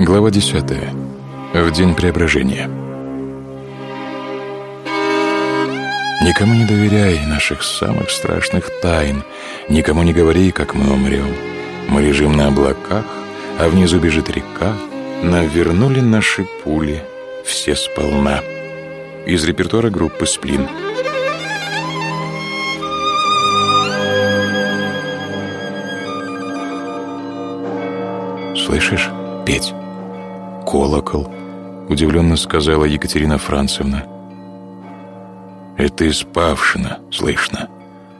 Глава 10. В день преображения. Никому не доверяй наших самых страшных тайн, никому не говори, как мы умрем. Мы лежим на облаках, а внизу бежит река. Нам вернули наши пули, все сполна. Из репертуара группы «Сплин». «Слышишь, Петь? Колокол», — удивленно сказала Екатерина Францевна. «Это из Павшина слышно.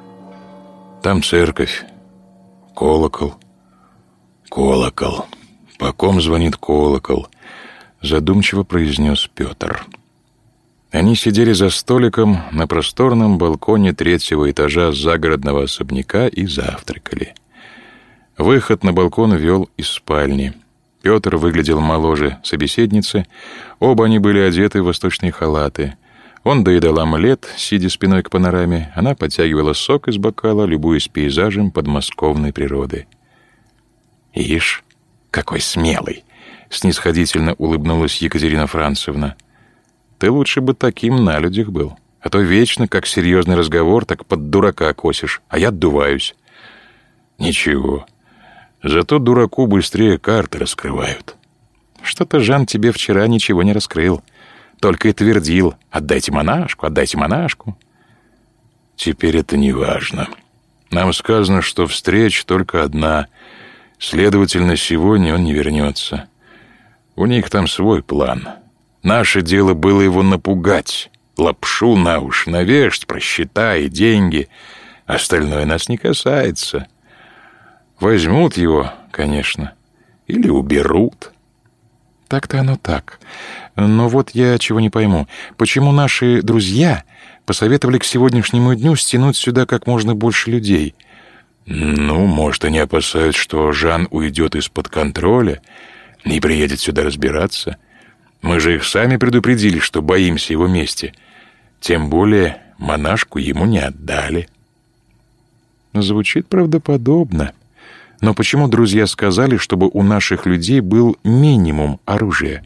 Там церковь, колокол. Колокол. По ком звонит колокол?» — задумчиво произнес Петр. Они сидели за столиком на просторном балконе 3-го этажа загородного особняка и завтракали. Выход на балкон вел из спальни. Петр выглядел моложе собеседницы. Оба они были одеты в восточные халаты. Он доедал омлет, сидя спиной к панораме. Она подтягивала сок из бокала, любуясь пейзажем подмосковной природы. «Ишь, какой смелый!» — снисходительно улыбнулась Екатерина Францевна. «Ты лучше бы таким на людях был. А то вечно, как серьезный разговор, так под дурака косишь, а я отдуваюсь». «Ничего. Зато дураку быстрее карты раскрывают». «Что-то Жан тебе вчера ничего не раскрыл. Только и твердил: отдайте монашку, отдайте монашку». «Теперь это не важно. Нам сказано, что встреча только одна. Следовательно, сегодня он не вернется. У них там свой план. Наше дело было его напугать, лапшу на уши навешать про счета и деньги. Остальное нас не касается. Возьмут его, конечно, или уберут». «Так-то оно так. Но вот я чего не пойму. Почему наши друзья посоветовали к сегодняшнему дню стянуть сюда как можно больше людей?» «Ну, может, они опасаются, что Жан уйдет из-под контроля и приедет сюда разбираться. Мы же их сами предупредили, что боимся его мести. Тем более монашку ему не отдали». Звучит правдоподобно. Но почему друзья сказали, чтобы у наших людей был минимум оружия?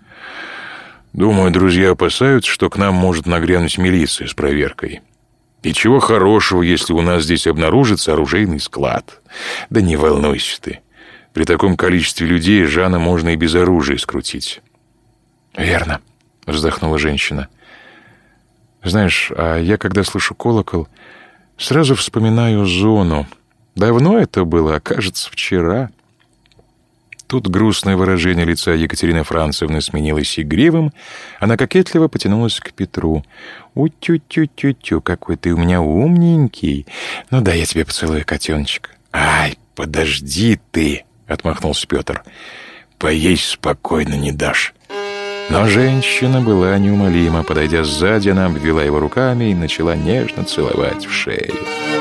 «Думаю, друзья опасаются, что к нам может нагрянуть милиция с проверкой. И чего хорошего, если у нас здесь обнаружится оружейный склад? Да не волнуйся ты. При таком количестве людей Жана можно и без оружия скрутить». «Верно», — вздохнула женщина. «Знаешь, а я, когда слышу колокол, сразу вспоминаю зону. Давно это было, кажется, вчера». Тут грустное выражение лица Екатерины Францевны сменилось игривым. Она кокетливо потянулась к Петру. «У-тю-тю-тю-тю, какой ты у меня умненький. Ну да, я тебе поцелую, котеночек». «Ай, подожди ты», — отмахнулся Петр. «Поесть спокойно не дашь». Но женщина была неумолима. Подойдя сзади, она обвела его руками и начала нежно целовать в шею.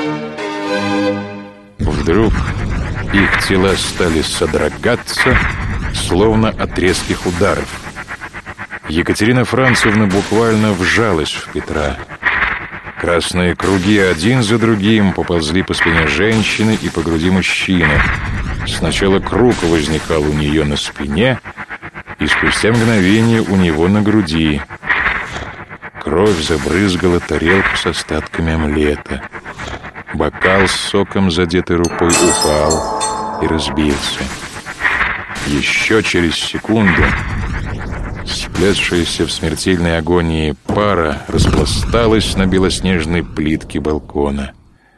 Вдруг их тела стали содрогаться, словно от резких ударов. Екатерина Францевна буквально вжалась в Петра. Красные круги один за другим поползли по спине женщины и по груди мужчины. Сначала круг возникал у нее на спине, и спустя мгновение у него на груди. Кровь забрызгала тарелку с остатками омлета. Бокал с соком, задетый рукой, упал и разбился. Еще через секунду сплетшаяся в смертельной агонии пара распласталась на белоснежной плитке балкона.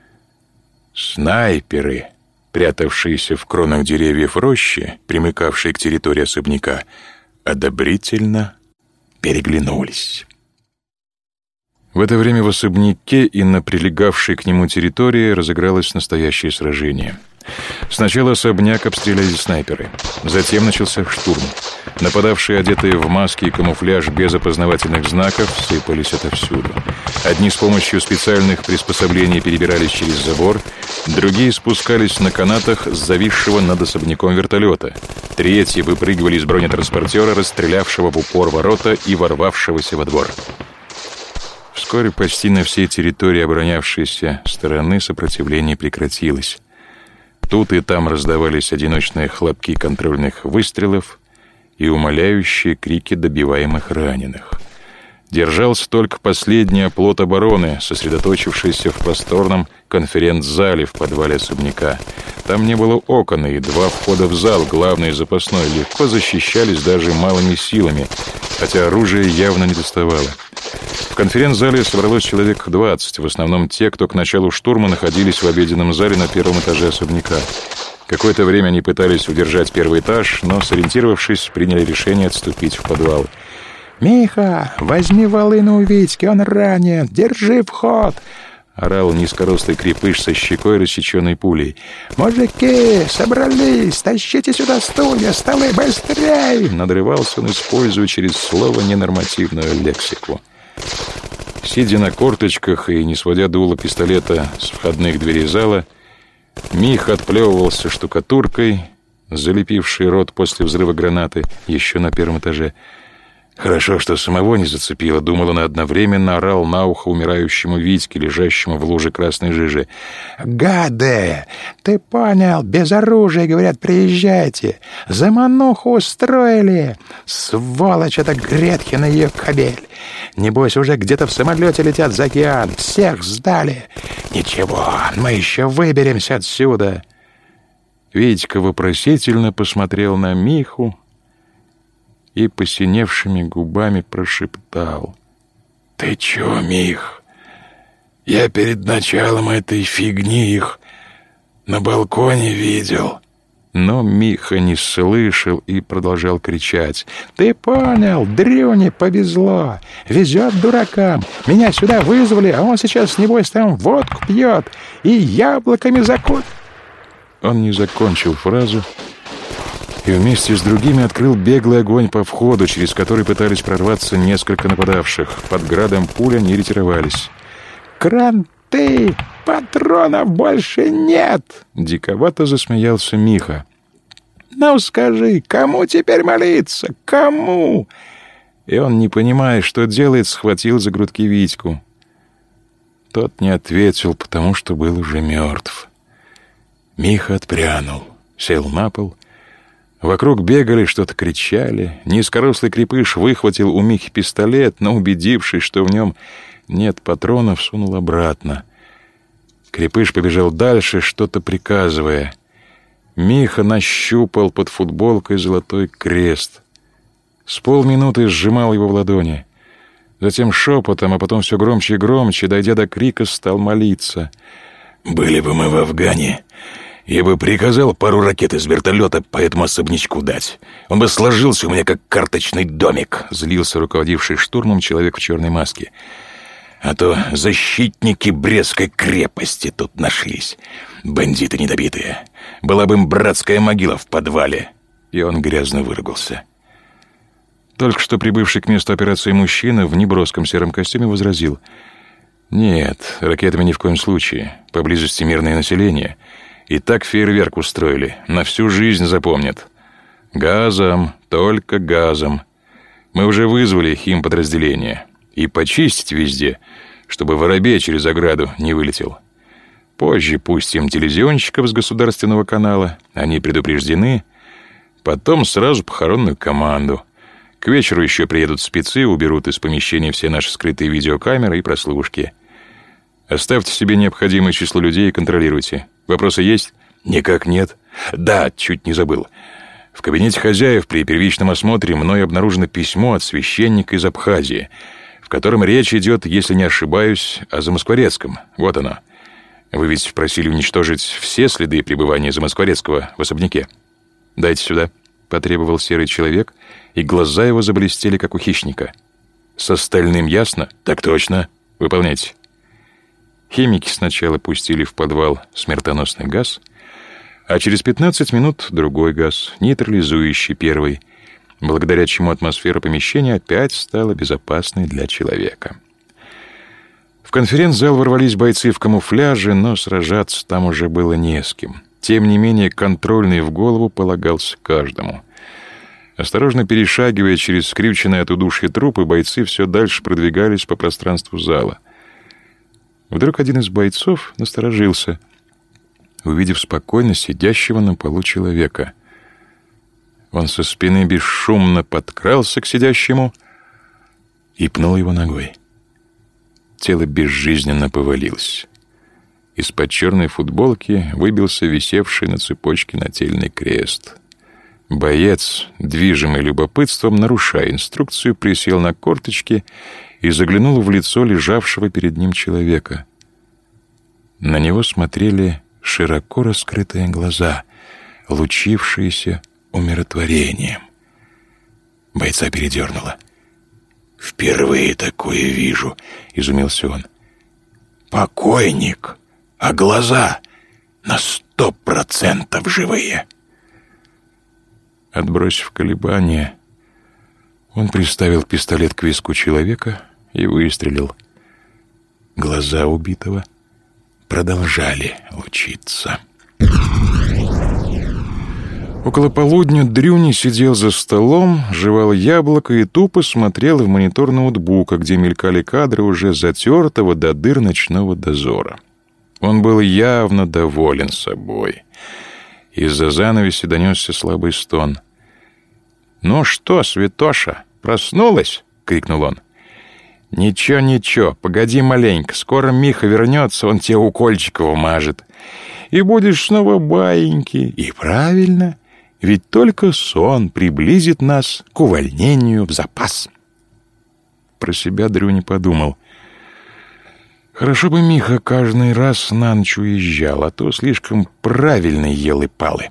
Снайперы, прятавшиеся в кронах деревьев рощи, примыкавшей к территории особняка, одобрительно переглянулись. В это время в особняке и на прилегавшей к нему территории разыгралось настоящее сражение. Сначала особняк обстреляли снайперы. Затем начался штурм. Нападавшие, одетые в маски и камуфляж без опознавательных знаков, сыпались отовсюду. Одни с помощью специальных приспособлений перебирались через забор, другие спускались на канатах с зависшего над особняком вертолета. Третьи выпрыгивали из бронетранспортера, расстрелявшего в упор ворота и ворвавшегося во двор. Вскоре почти на всей территории оборонявшейся стороны сопротивление прекратилось. Тут и там раздавались одиночные хлопки контрольных выстрелов, и умоляющие крики добиваемых раненых. Держался только последний оплот обороны, сосредоточившийся в просторном конференц-зале в подвале особняка. Там не было окон, и 2 входа в зал, главный и запасной, легко защищались даже малыми силами, хотя оружие явно не доставало. В конференц-зале собралось человек 20, в основном те, кто к началу штурма находились в обеденном зале на 1-м этаже особняка. Какое-то время они пытались удержать 1-й этаж, но, сориентировавшись, приняли решение отступить в подвал. «Миха, возьми волыну у Витьки, он ранен, держи вход!» — орал низкорослый крепыш со щекой, рассеченной пулей. «Мужики, собрались, тащите сюда стулья, столы, быстрей!» Надрывался он, используя через слово ненормативную лексику. Сидя на корточках и не сводя дуло пистолета с входных дверей зала, Миха отплевывался штукатуркой, залепившей рот после взрыва гранаты еще на 1-м этаже. Хорошо, что самого не зацепило, думал он, одновременно орал на ухо умирающему Витьке, лежащему в луже красной жижи. «Гады! Ты понял? Без оружия, говорят, приезжайте! Замануху устроили! Сволочь эта Гретхен и ее кобель! Небось, уже где-то в самолете летят за океан! Всех сдали! Ничего, мы еще выберемся отсюда!» Витька вопросительно посмотрел на Миху и посиневшими губами прошептал: «Ты чё, Мих? Я перед началом этой фигни их на балконе видел». Но Миха не слышал и продолжал кричать: «Ты понял? Дрюне повезло! Везет дуракам! Меня сюда вызвали, а он сейчас, небось, там водку пьет и яблоками закут...» Он не закончил фразу и вместе с другими открыл беглый огонь по входу, через который пытались прорваться несколько нападавших. Под градом пуль они ретировались. «Кранты! Патронов больше нет!» Диковато засмеялся Миха. «Ну скажи, кому теперь молиться? Кому?» И он, не понимая, что делает, схватил за грудки Витьку. Тот не ответил, потому что был уже мертв. Миха отпрянул, сел на пол. Вокруг бегали, что-то кричали. Низкорослый крепыш выхватил у Михи пистолет, но, убедившись, что в нем нет патронов, сунул обратно. Крепыш побежал дальше, что-то приказывая. Миха нащупал под футболкой золотой крест. С полминуты сжимал его в ладони. Затем шепотом, а потом все громче и громче, дойдя до крика, стал молиться. «Были бы мы в Афгане, я бы приказал пару ракет из вертолета по этому особнячку дать. Он бы сложился у меня как карточный домик», — злился руководивший штурмом человек в черной маске. «А то защитники Брестской крепости тут нашлись. Бандиты недобитые. Была бы им братская могила в подвале». И он грязно выругался. Только что прибывший к месту операции мужчина в неброском сером костюме возразил: «Нет, ракетами ни в коем случае. Поблизости мирное население. И так фейерверк устроили. На всю жизнь запомнят. Газом, только газом. Мы уже вызвали химподразделение. И почистить везде, чтобы воробей через ограду не вылетел. Позже пустим телевизионщиков с государственного канала. Они предупреждены. Потом сразу похоронную команду. К вечеру еще приедут спецы, уберут из помещения все наши скрытые видеокамеры и прослушки. Оставьте себе необходимое число людей и контролируйте. Вопросы есть?» «Никак нет». «Да, чуть не забыл. В кабинете хозяев при первичном осмотре мной обнаружено письмо от священника из Абхазии, в котором речь идет, если не ошибаюсь, о Замоскворецком. Вот оно. Вы ведь просили уничтожить все следы пребывания Замоскворецкого в особняке. Дайте сюда», — потребовал серый человек, и глаза его заблестели, как у хищника. «С остальным ясно?» «Так точно. Выполняйте». Химики сначала пустили в подвал смертоносный газ, а через 15 минут другой газ, нейтрализующий первый, благодаря чему атмосфера помещения опять стала безопасной для человека. В конференц-зал ворвались бойцы в камуфляже, но сражаться там уже было не с кем. Тем не менее, контрольный в голову полагался каждому. Осторожно перешагивая через скрюченные от удушья трупы, бойцы все дальше продвигались по пространству зала. Вдруг один из бойцов насторожился, увидев спокойно сидящего на полу человека. Он со спины бесшумно подкрался к сидящему и пнул его ногой. Тело безжизненно повалилось. Из-под черной футболки выбился висевший на цепочке нательный крест. Боец, движимый любопытством, нарушая инструкцию, присел на корточки и заглянул в лицо лежавшего перед ним человека. На него смотрели широко раскрытые глаза, лучившиеся умиротворением. Бойца передернуло. «Впервые такое вижу», — изумился он. «Покойник, а глаза на 100% живые». Отбросив колебания, он приставил пистолет к виску человека и выстрелил. Глаза убитого продолжали лучиться. Около полудня Дрюни сидел за столом, жевал яблоко и тупо смотрел в монитор ноутбука, где мелькали кадры уже затертого до дыр ночного дозора. Он был явно доволен собой. Из-за занавеси донесся слабый стон. «Ну что, Святоша, проснулась?» — крикнул он. «Ничего, ничего, погоди маленько, скоро Миха вернется, он тебе укольчиков мажет. И будешь снова баиньки. И правильно, ведь только сон приблизит нас к увольнению в запас». Про себя Дрюня подумал. Хорошо бы Миха каждый раз на ночь уезжал, а то слишком правильно ел и палы.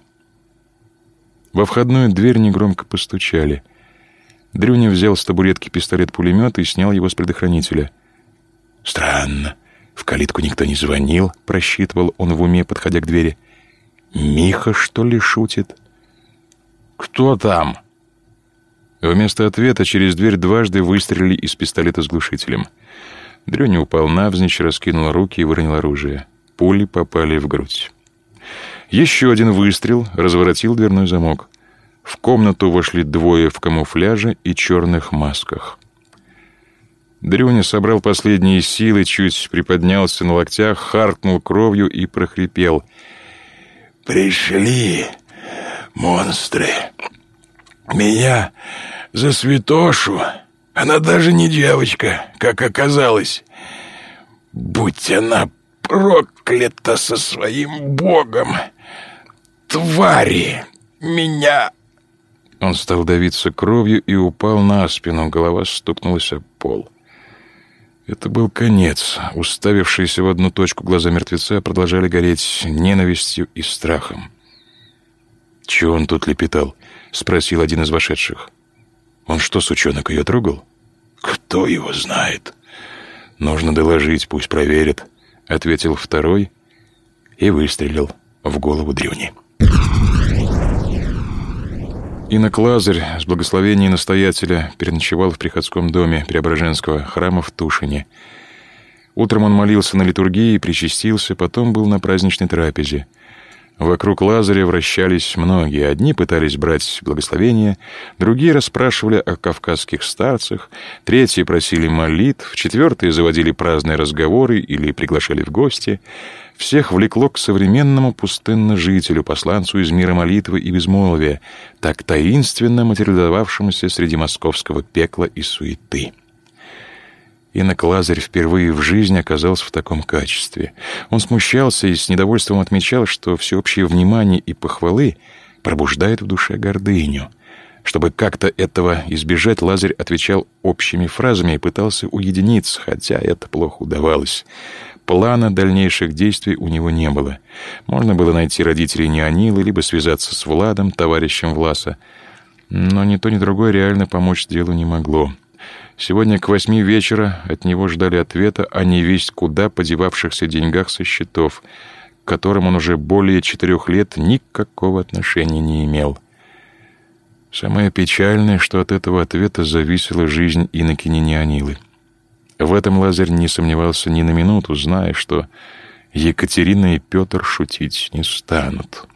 Во входную дверь негромко постучали. Дрюня взял с табуретки пистолет-пулемет и снял его с предохранителя. «Странно, в калитку никто не звонил», — просчитывал он в уме, подходя к двери. «Миха, что ли, шутит?» «Кто там?» Вместо ответа через дверь дважды выстрелили из пистолета с глушителем. Дрюня упал навзничь, раскинул руки и выронил оружие. Пули попали в грудь. Еще один выстрел разворотил дверной замок. В комнату вошли двое в камуфляже и черных масках. Дрюня собрал последние силы, чуть приподнялся на локтях, харкнул кровью и прохрипел: «Пришли, монстры! Меня за Святошу! Она даже не девочка, как оказалось! Будь она проклята со своим богом! Твари! Меня...» Он стал давиться кровью и упал на спину, голова стукнулась об пол. Это был конец. Уставившиеся в одну точку глаза мертвеца продолжали гореть ненавистью и страхом. «Чего он тут лепетал?» — спросил один из вошедших. «Он что, сучонок, ее трогал?» «Кто его знает?» «Нужно доложить, пусть проверят», — ответил второй и выстрелил в голову Дрюни. Инок Лазарь с благословения настоятеля переночевал в приходском доме Преображенского храма в Тушине. Утром он молился на литургии и причастился, потом был на праздничной трапезе. Вокруг Лазаря вращались многие. Одни пытались брать благословение, другие расспрашивали о кавказских старцах, третьи просили молитв, четвертые заводили праздные разговоры или приглашали в гости. Всех влекло к современному пустынножителю, посланцу из мира молитвы и безмолвия, так таинственно материализовавшемуся среди московского пекла и суеты. Инок Лазарь впервые в жизни оказался в таком качестве. Он смущался и с недовольством отмечал, что всеобщее внимание и похвалы пробуждает в душе гордыню. Чтобы как-то этого избежать, Лазарь отвечал общими фразами и пытался уединиться, хотя это плохо удавалось. Плана дальнейших действий у него не было. Можно было найти родителей Неонилы, либо связаться с Владом, товарищем Власа. Но ни то, ни другое реально помочь делу не могло. Сегодня к 8 вечера от него ждали ответа о невесть куда подевавшихся деньгах со счетов, к которым он уже более 4 лет никакого отношения не имел. Самое печальное, что от этого ответа зависела жизнь инокини Неонилы. В этом Лазарь не сомневался ни на минуту, зная, что Екатерина и Петр шутить не станут.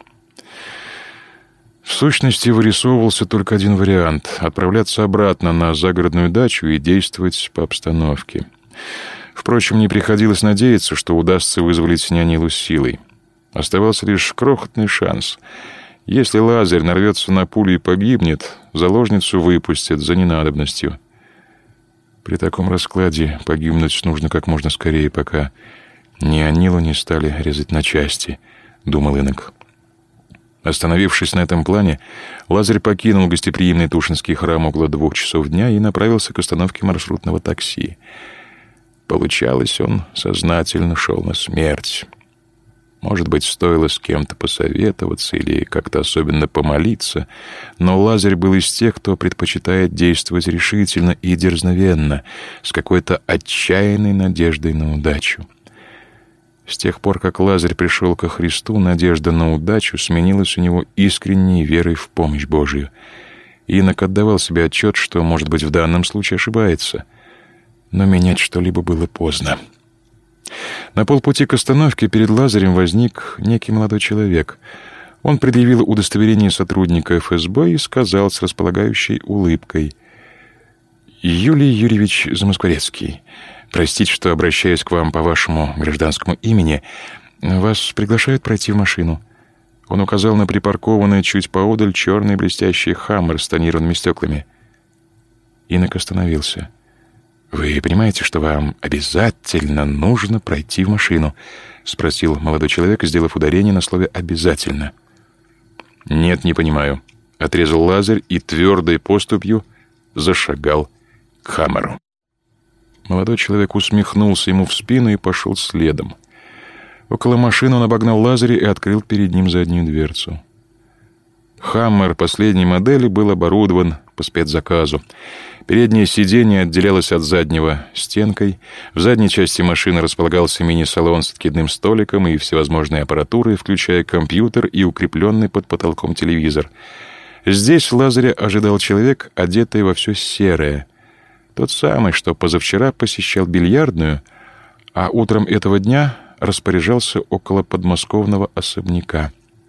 В сущности, вырисовывался только один вариант — отправляться обратно на загородную дачу и действовать по обстановке. Впрочем, не приходилось надеяться, что удастся вызволить Неонилу силой. Оставался лишь крохотный шанс. Если Лазарь нарвется на пулю и погибнет, заложницу выпустят за ненадобностью. При таком раскладе погибнуть нужно как можно скорее, пока ни Анилу не стали резать на части, думал инок. Остановившись на этом плане, Лазарь покинул гостеприимный Тушинский храм около 2 часов дня и направился к остановке маршрутного такси. Получалось, он сознательно шел на смерть. Может быть, стоило с кем-то посоветоваться или как-то особенно помолиться, но Лазарь был из тех, кто предпочитает действовать решительно и дерзновенно, с какой-то отчаянной надеждой на удачу. С тех пор, как Лазарь пришел ко Христу, надежда на удачу сменилась у него искренней верой в помощь Божию. Инок отдавал себе отчет, что, может быть, в данном случае ошибается, но менять что-либо было поздно. На полпути к остановке перед Лазарем возник некий молодой человек. Он предъявил удостоверение сотрудника ФСБ и сказал с располагающей улыбкой: «Юлий Юрьевич Замоскворецкий, простите, что обращаюсь к вам по вашему гражданскому имени. Вас приглашают пройти в машину». Он указал на припаркованный чуть поодаль черный блестящий «Хаммер» с тонированными стеклами. Инок остановился. «Вы понимаете, что вам обязательно нужно пройти в машину?» — спросил молодой человек, сделав ударение на слове «обязательно». «Нет, не понимаю», — отрезал Лазарь и твердой поступью зашагал к «Хаммеру». Молодой человек усмехнулся ему в спину и пошел следом. Около машины он обогнал Лазаря и открыл перед ним заднюю дверцу. «Хаммер» последней модели был оборудован по спецзаказу. Переднее сиденье отделялось от заднего стенкой. В задней части машины располагался мини-салон с откидным столиком и всевозможной аппаратурой, включая компьютер и укрепленный под потолком телевизор. Здесь Лазаря ожидал человек, одетый во все серое. Тот самый, что позавчера посещал бильярдную, а утром этого дня распоряжался около подмосковного особняка.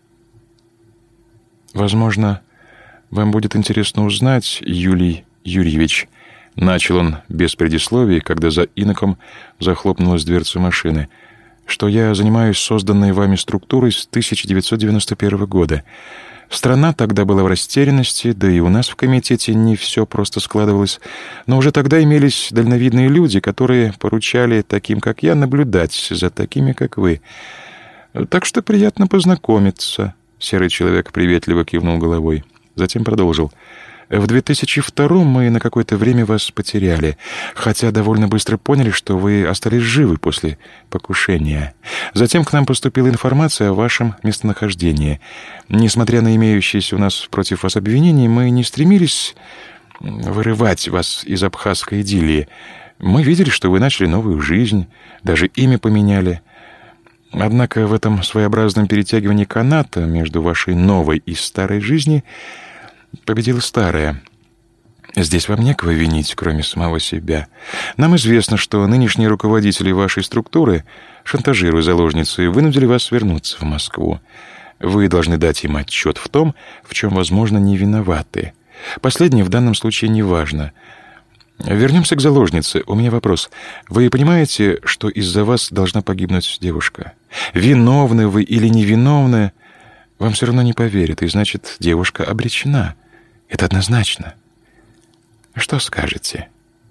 «Возможно, вам будет интересно узнать, Юлий Юрьевич», — начал он без предисловий, когда за иноком захлопнулась дверца машины, «что я занимаюсь созданной вами структурой с 1991 года. Страна тогда была в растерянности, да и у нас в комитете не все просто складывалось, но уже тогда имелись дальновидные люди, которые поручали таким, как я, наблюдать за такими, как вы. Так что приятно познакомиться». Серый человек приветливо кивнул головой. Затем продолжил. «В 2002 мы на какое-то время вас потеряли, хотя довольно быстро поняли, что вы остались живы после покушения. Затем к нам поступила информация о вашем местонахождении. Несмотря на имеющиеся у нас против вас обвинения, мы не стремились вырывать вас из абхазской идиллии. Мы видели, что вы начали новую жизнь, даже имя поменяли. Однако в этом своеобразном перетягивании каната между вашей новой и старой жизнью победила старая. Здесь вам некого винить, кроме самого себя. Нам известно, что нынешние руководители вашей структуры, шантажируя заложницу, вынудили вас вернуться в Москву. Вы должны дать им отчет в том, в чем, возможно, не виноваты. Последнее в данном случае не важно. Вернемся к заложнице. У меня вопрос. Вы понимаете, что из-за вас должна погибнуть девушка? Виновны вы или невиновны, вам все равно не поверят, и значит, девушка обречена. Это однозначно. Что скажете?»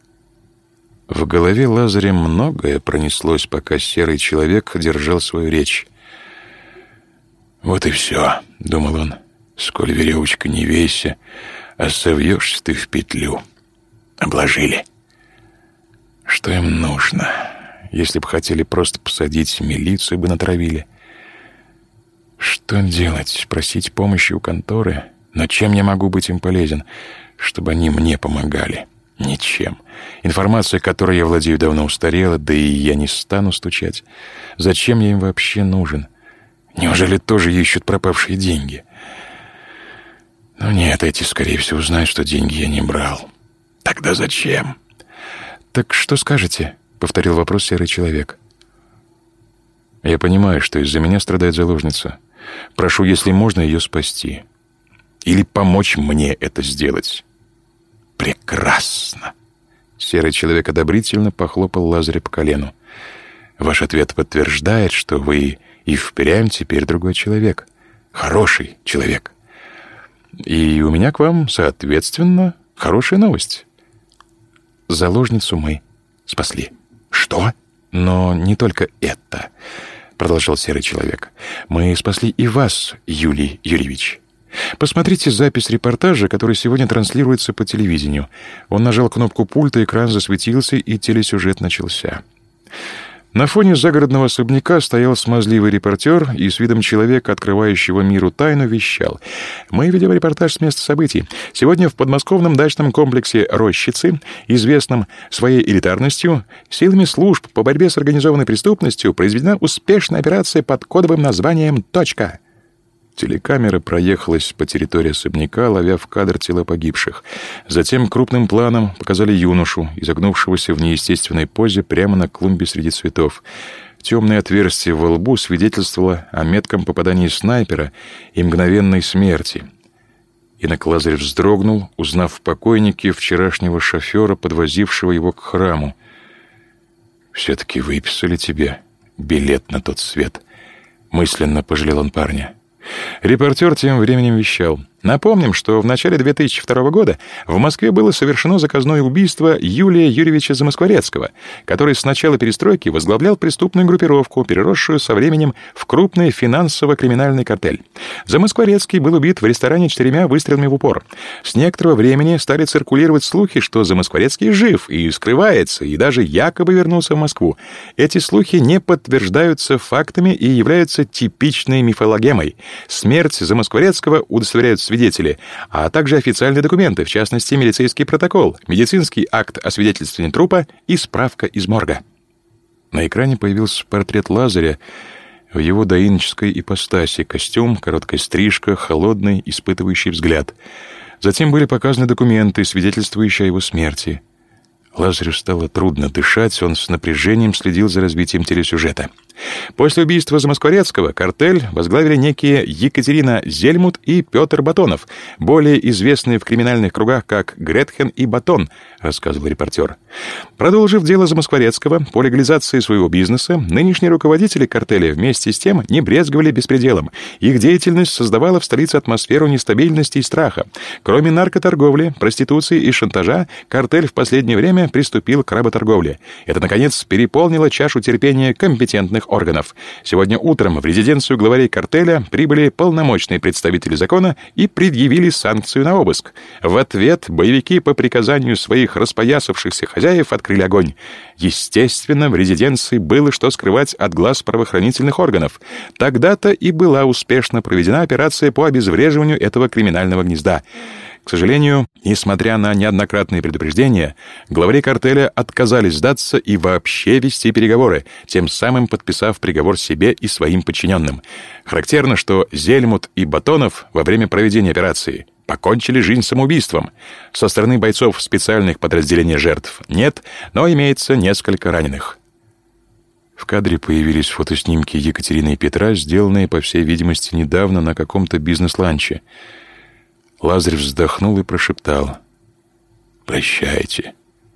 В голове Лазаря многое пронеслось, пока серый человек держал свою речь. «Вот и все», — думал он, — «сколь веревочка не вейся, а совьешься ты в петлю. Обложили. Что им нужно? Если бы хотели просто посадить, милицию бы натравили. Что делать? Просить помощи у конторы? Но чем я могу быть им полезен, чтобы они мне помогали? Ничем. Информация, которой я владею, давно устарела, да и я не стану стучать. Зачем я им вообще нужен? Неужели тоже ищут пропавшие деньги? Но нет, эти, скорее всего, знают, что деньги я не брал. Тогда зачем?» «Так что скажете?» — повторил вопрос серый человек. «Я понимаю, что из-за меня страдает заложница. Прошу, если можно, ее спасти. Или помочь мне это сделать». «Прекрасно!» Серый человек одобрительно похлопал Лазаря по колену. «Ваш ответ подтверждает, что вы и впрямь теперь другой человек. Хороший человек. И у меня к вам, соответственно, хорошая новость. Заложницу мы спасли. Что? Но не только это, продолжал серый человек. Мы спасли и вас, Юлий Юрьевич. Посмотрите запись репортажа, который сегодня транслируется по телевидению. Он нажал кнопку пульта, экран засветился, и телесюжет начался. На фоне загородного особняка стоял смазливый репортер и с видом человека, открывающего миру тайну, вещал. Мы ведем репортаж с места событий. Сегодня в подмосковном дачном комплексе «Рощицы», известном своей элитарностью, силами служб по борьбе с организованной преступностью произведена успешная операция под кодовым названием «Точка». Телекамера проехалась по территории особняка, ловя в кадр тела погибших. Затем крупным планом показали юношу, изогнувшегося в неестественной позе прямо на клумбе среди цветов. Темное отверстие во лбу свидетельствовало о метком попадании снайпера и мгновенной смерти. Инок Лазарев вздрогнул, узнав в покойнике вчерашнего шофера, подвозившего его к храму. «Все-таки выписали тебе билет на тот свет», — мысленно пожалел он парня. Репортер тем временем вещал. Напомним, что в начале 2002 года в Москве было совершено заказное убийство Юлия Юрьевича Замоскворецкого, который с начала перестройки возглавлял преступную группировку, переросшую со временем в крупный финансово-криминальный картель. Замоскворецкий был убит в ресторане 4 выстрелами в упор. С некоторого времени стали циркулировать слухи, что Замоскворецкий жив и скрывается, и даже якобы вернулся в Москву. Эти слухи не подтверждаются фактами и являются типичной мифологемой. Смерть Замоскворецкого удостоверяют свидетели, а также официальные документы, в частности, милицейский протокол, медицинский акт освидетельствования трупа и справка из морга. На экране появился портрет Лазаря в его доинической ипостаси: костюм, короткая стрижка, холодный, испытывающий взгляд. Затем были показаны документы, свидетельствующие о его смерти. Лазарю стало трудно дышать, он с напряжением следил за развитием телесюжета. После убийства Замоскворецкого картель возглавили некие Екатерина Зельмут и Петр Батонов, более известные в криминальных кругах как Гретхен и Батон, рассказывал репортер. Продолжив дело Замоскворецкого, по легализации своего бизнеса, нынешние руководители картеля вместе с тем не брезговали беспределом. Их деятельность создавала в столице атмосферу нестабильности и страха. Кроме наркоторговли, проституции и шантажа, картель в последнее время приступил к работорговле. Это, наконец, переполнило чашу терпения компетентных органов. Сегодня утром в резиденцию главарей картеля прибыли полномочные представители закона и предъявили санкцию на обыск. В ответ боевики по приказанию своих распоясавшихся хозяев открыли огонь. Естественно, в резиденции было что скрывать от глаз правоохранительных органов. Тогда-то и была успешно проведена операция по обезвреживанию этого криминального гнезда. К сожалению, несмотря на неоднократные предупреждения, главари картеля отказались сдаться и вообще вести переговоры, тем самым подписав приговор себе и своим подчиненным. Характерно, что Зельмут и Батонов во время проведения операции покончили жизнь самоубийством. Со стороны бойцов специальных подразделений жертв нет, но имеется несколько раненых. В кадре появились фотоснимки Екатерины и Петра, сделанные, по всей видимости, недавно на каком-то бизнес-ланче. Лазарев вздохнул и прошептал: «Прощайте,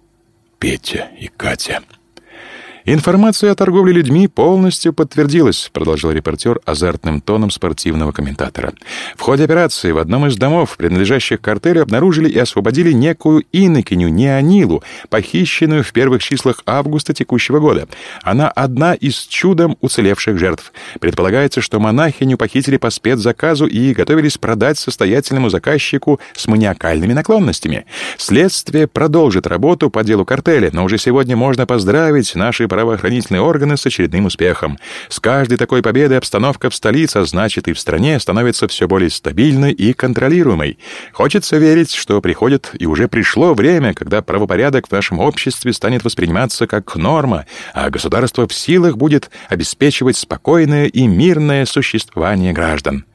Петя и Катя». «Информация о торговле людьми полностью подтвердилась», — продолжал репортер азартным тоном спортивного комментатора. «В ходе операции в одном из домов, принадлежащих картелю, обнаружили и освободили некую инокиню Неонилу, похищенную в первых числах августа текущего года. Она одна из чудом уцелевших жертв. Предполагается, что монахиню похитили по спецзаказу и готовились продать состоятельному заказчику с маниакальными наклонностями. Следствие продолжит работу по делу картеля, но уже сегодня можно поздравить наши правоохранительные органы с очередным успехом. С каждой такой победой обстановка в столице, а значит и в стране, становится все более стабильной и контролируемой. Хочется верить, что приходит и уже пришло время, когда правопорядок в нашем обществе станет восприниматься как норма, а государство в силах будет обеспечивать спокойное и мирное существование граждан».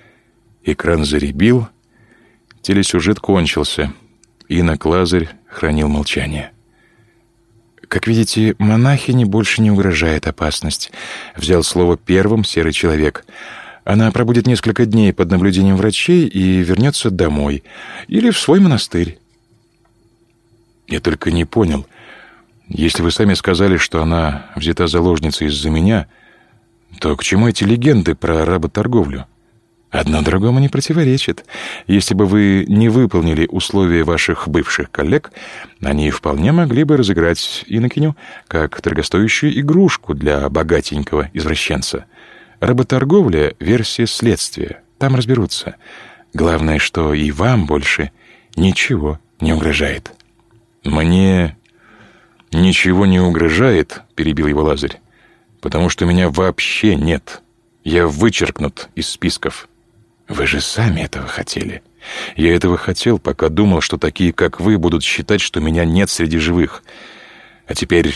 Экран заребил, телесюжет кончился. Инок Лазарь хранил молчание. «Как видите, монахине больше не угрожает опасность», — взял слово первым серый человек. «Она пробудет несколько дней под наблюдением врачей и вернется домой. Или в свой монастырь». «Я только не понял. Если вы сами сказали, что она взята заложницей из-за меня, то к чему эти легенды про работорговлю?» Одно другому не противоречит. Если бы вы не выполнили условия ваших бывших коллег, они вполне могли бы разыграть инокиню как дорогостоящую игрушку для богатенького извращенца. Работорговля — версия следствия. Там разберутся. Главное, что и вам больше ничего не угрожает. «Мне ничего не угрожает», — перебил его Лазарь, «потому что меня вообще нет. Я вычеркнут из списков». «Вы же сами этого хотели». «Я этого хотел, пока думал, что такие, как вы, будут считать, что меня нет среди живых. А теперь...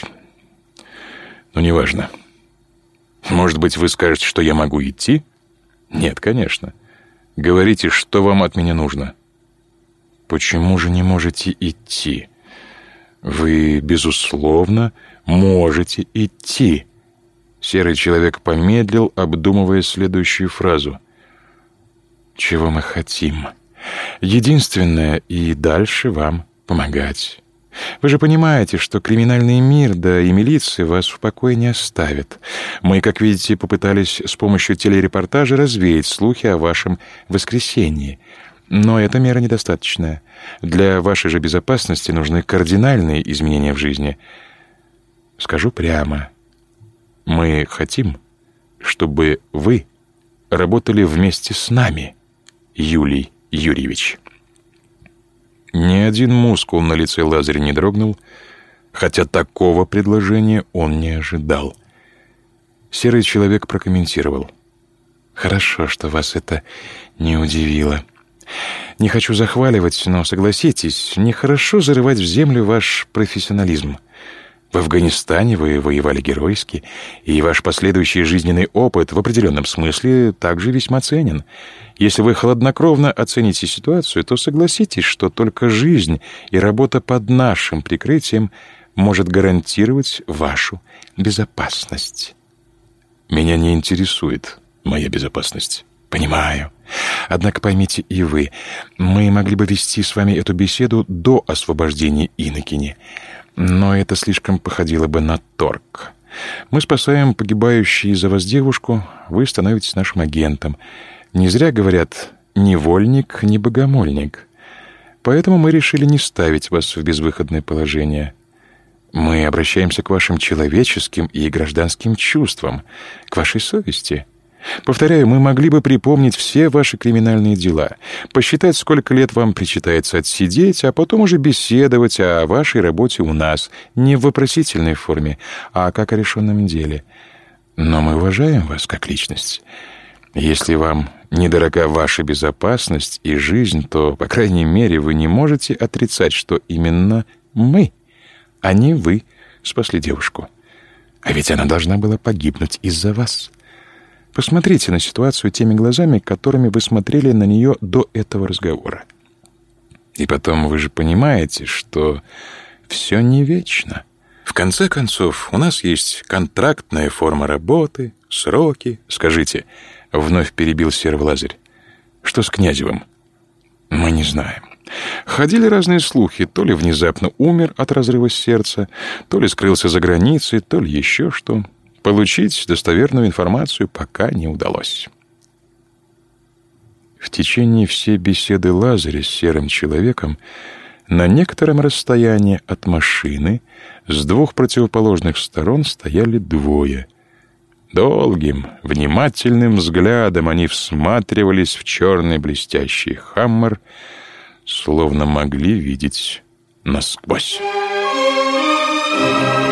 неважно. Может быть, вы скажете, что я могу идти?» «Нет, конечно. Говорите, что вам от меня нужно». «Почему же не можете идти?» «Вы, безусловно, можете идти». Серый человек помедлил, обдумывая следующую фразу. «Чего мы хотим? Единственное, и дальше вам помогать. Вы же понимаете, что криминальный мир, да и милиция вас в покое не оставят. Мы, как видите, попытались с помощью телерепортажа развеять слухи о вашем воскресении. Но эта мера недостаточная. Для вашей же безопасности нужны кардинальные изменения в жизни. Скажу прямо. Мы хотим, чтобы вы работали вместе с нами, Юлий Юрьевич». Ни один мускул на лице Лазаря не дрогнул, хотя такого предложения он не ожидал. Серый человек прокомментировал. «Хорошо, что вас это не удивило. Не хочу захваливать, но согласитесь, нехорошо зарывать в землю ваш профессионализм. В Афганистане вы воевали геройски, и ваш последующий жизненный опыт в определенном смысле также весьма ценен. Если вы хладнокровно оцените ситуацию, то согласитесь, что только жизнь и работа под нашим прикрытием может гарантировать вашу безопасность». «Меня не интересует моя безопасность». «Понимаю. Однако поймите и вы, мы могли бы вести с вами эту беседу до освобождения инокини, но это слишком походило бы на торг. Мы спасаем погибающую за вас девушку, вы становитесь нашим агентом. Не зря говорят «невольник, не богомольник». Поэтому мы решили не ставить вас в безвыходное положение. Мы обращаемся к вашим человеческим и гражданским чувствам, к вашей совести. Повторяю, мы могли бы припомнить все ваши криминальные дела, посчитать, сколько лет вам причитается отсидеть, а потом уже беседовать о вашей работе у нас, не в вопросительной форме, а как о решенном деле. Но мы уважаем вас как личность. Если вам недорога ваша безопасность и жизнь, то, по крайней мере, вы не можете отрицать, что именно мы, а не вы, спасли девушку. А ведь она должна была погибнуть из-за вас. Посмотрите на ситуацию теми глазами, которыми вы смотрели на нее до этого разговора. И потом вы же понимаете, что все не вечно. В конце концов, у нас есть контрактная форма работы, сроки. Скажите, вновь перебил Серый Лазарь, что с Князевым? Мы не знаем. Ходили разные слухи, то ли внезапно умер от разрыва сердца, то ли скрылся за границей, то ли еще что. Получить достоверную информацию пока не удалось. В течение всей беседы Лазаря с Серым человеком на некотором расстоянии от машины с двух противоположных сторон стояли двое. Долгим, внимательным взглядом они всматривались в черный блестящий «Хаммер», словно могли видеть насквозь.